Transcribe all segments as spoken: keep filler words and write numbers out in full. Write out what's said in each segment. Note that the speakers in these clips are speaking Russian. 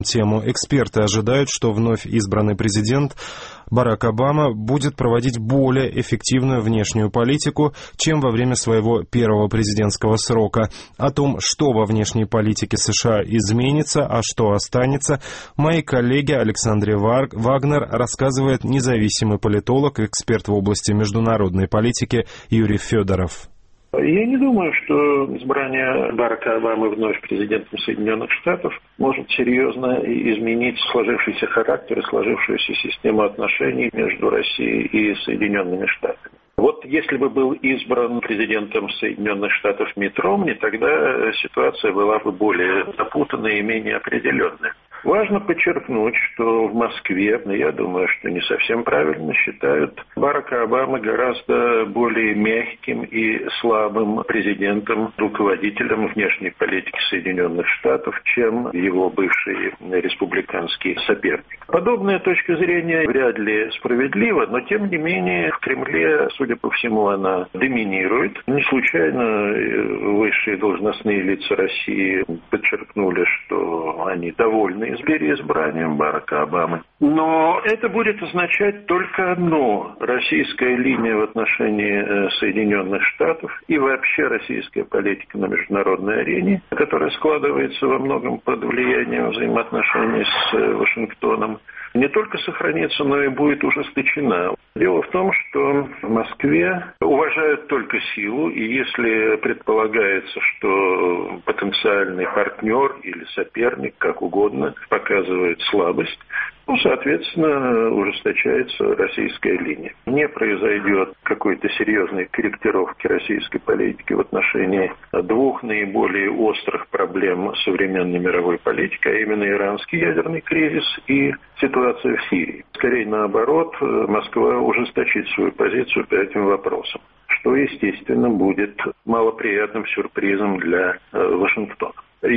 тему. Эксперты ожидают, что вновь избранный президент Барак Обама будет проводить более эффективную внешнюю политику, чем во время своего первого президентского срока. О том, что во внешней политике США изменится, а что останется, мои коллеги Александре Вагнер рассказывает независимый политолог, эксперт в области международной политики Юрий Федоров. Я не думаю, что избрание Барака Обамы вновь президентом Соединенных Штатов может серьезно изменить сложившийся характер и сложившуюся систему отношений между Россией и Соединенными Штатами. Вот если бы был избран президентом Соединенных Штатов Митт Ромни, тогда ситуация была бы более запутанная и менее определенная. Важно подчеркнуть, что в Москве, я думаю, что не совсем правильно считают Барака Обамы гораздо более мягким и слабым президентом, руководителем внешней политики Соединенных Штатов, чем его бывший республиканский соперник. Подобная точка зрения вряд ли справедлива, но тем не менее в Кремле, судя по всему, она доминирует. Не случайно высшие должностные лица России подчеркнули, что они довольны переизбранием Барака Обамы. Но это будет означать только одно. Российская линия в отношении Соединенных Штатов и вообще российская политика на международной арене, которая складывается во многом под влиянием взаимоотношений с Вашингтоном, не только сохранится, но и будет ужесточена. Дело в том, что в Москве уважают только силу, и если предполагается, что потенциальный партнер или соперник, как угодно, показывает слабость, ну, соответственно, ужесточается российская линия. Не произойдет какой-то серьезной корректировки российской политики в отношении двух наиболее острых проблем современной мировой политики, а именно иранский ядерный кризис и ситуация в Сирии. Скорее наоборот, Москва ужесточит свою позицию по этим вопросам, что, естественно, будет малоприятным сюрпризом для Вашингтона.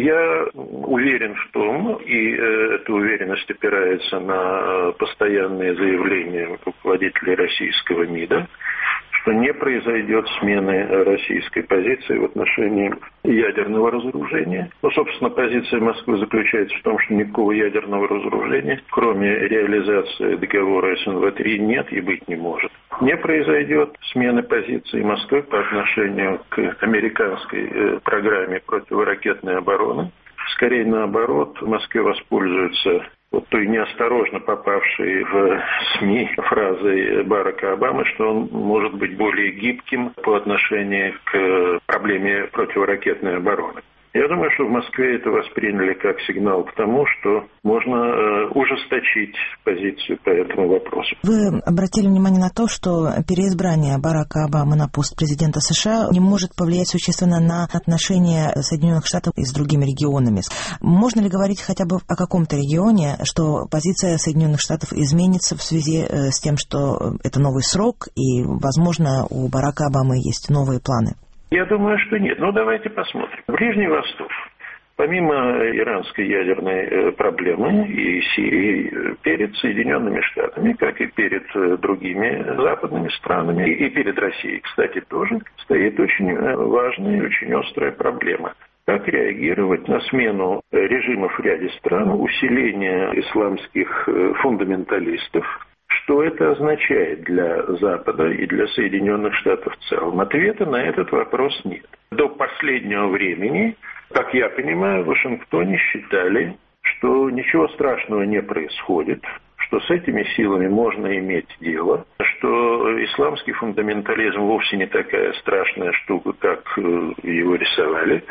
Я уверен в том, и эта уверенность опирается на постоянные заявления руководителей российского МИДа, что не произойдет смены российской позиции в отношении ядерного разоружения. Ну, собственно, позиция Москвы заключается в том, что никакого ядерного разоружения, кроме реализации договора эс эн вэ три, нет и быть не может. Не произойдет смены позиции Москвы по отношению к американской программе противоракетной обороны. Скорее наоборот, в Москве воспользуются вот той неосторожно попавшей в СМИ фразой Барака Обамы, что он может быть более гибким по отношению к проблеме противоракетной обороны. Я думаю, что в Москве это восприняли как сигнал к тому, что можно э, ужесточить позицию по этому вопросу. Вы обратили внимание на то, что переизбрание Барака Обамы на пост президента США не может повлиять существенно на отношения Соединенных Штатов и с другими регионами. Можно ли говорить хотя бы о каком-то регионе, что позиция Соединенных Штатов изменится в связи с тем, что это новый срок и, возможно, у Барака Обамы есть новые планы? Я думаю, что нет. Но давайте посмотрим. Ближний Восток. Помимо иранской ядерной проблемы и Сирии, перед Соединенными Штатами, как и перед другими западными странами, и перед Россией, кстати, тоже, стоит очень важная и очень острая проблема. Как реагировать на смену режимов в ряде стран, усиление исламских фундаменталистов? Что это означает для Запада и для Соединенных Штатов в целом? Ответа на этот вопрос нет. До последнего времени, как я понимаю, в Вашингтоне считали, что ничего страшного не происходит, что с этими силами можно иметь дело, что исламский фундаментализм вовсе не такая страшная штука, как его рисовали,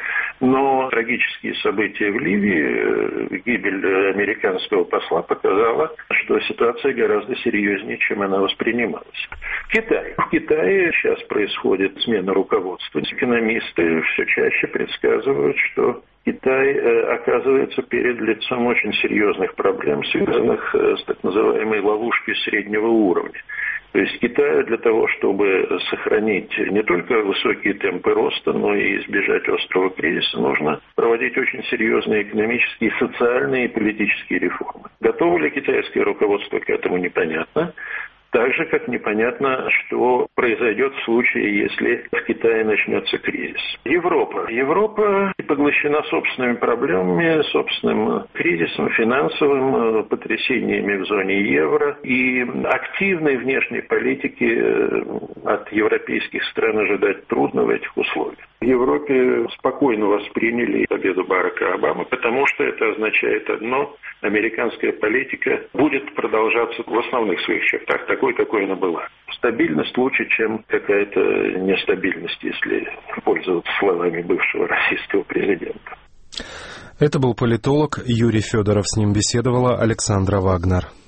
но трагические события в Ливии, гибель американского посла показала, что ситуация гораздо серьезнее, чем она воспринималась. Китай. В Китае сейчас происходит смена руководства. Экономисты все чаще предсказывают, что Китай оказывается перед лицом очень серьезных проблем, связанных с так называемой ловушкой среднего уровня. То есть Китаю для того, чтобы сохранить не только высокие темпы роста, но и избежать острого кризиса, нужно проводить очень серьезные экономические, социальные и политические реформы. Готово ли китайское руководство к этому, непонятно. Так же, как непонятно, что произойдет в случае, если в Китае начнется кризис. Европа. Европа поглощена собственными проблемами, собственным кризисом, финансовым, потрясениями в зоне евро. И активной внешней политики от европейских стран ожидать трудно в этих условиях. В Европе спокойно восприняли победу Барака Обамы, потому что это означает одно: американская политика будет продолжаться в основных своих чертах, такой, какой она была. Стабильность лучше, чем какая-то нестабильность, если пользоваться словами бывшего российского президента. Это был политолог Юрий Федоров. С ним беседовала Александра Вагнер.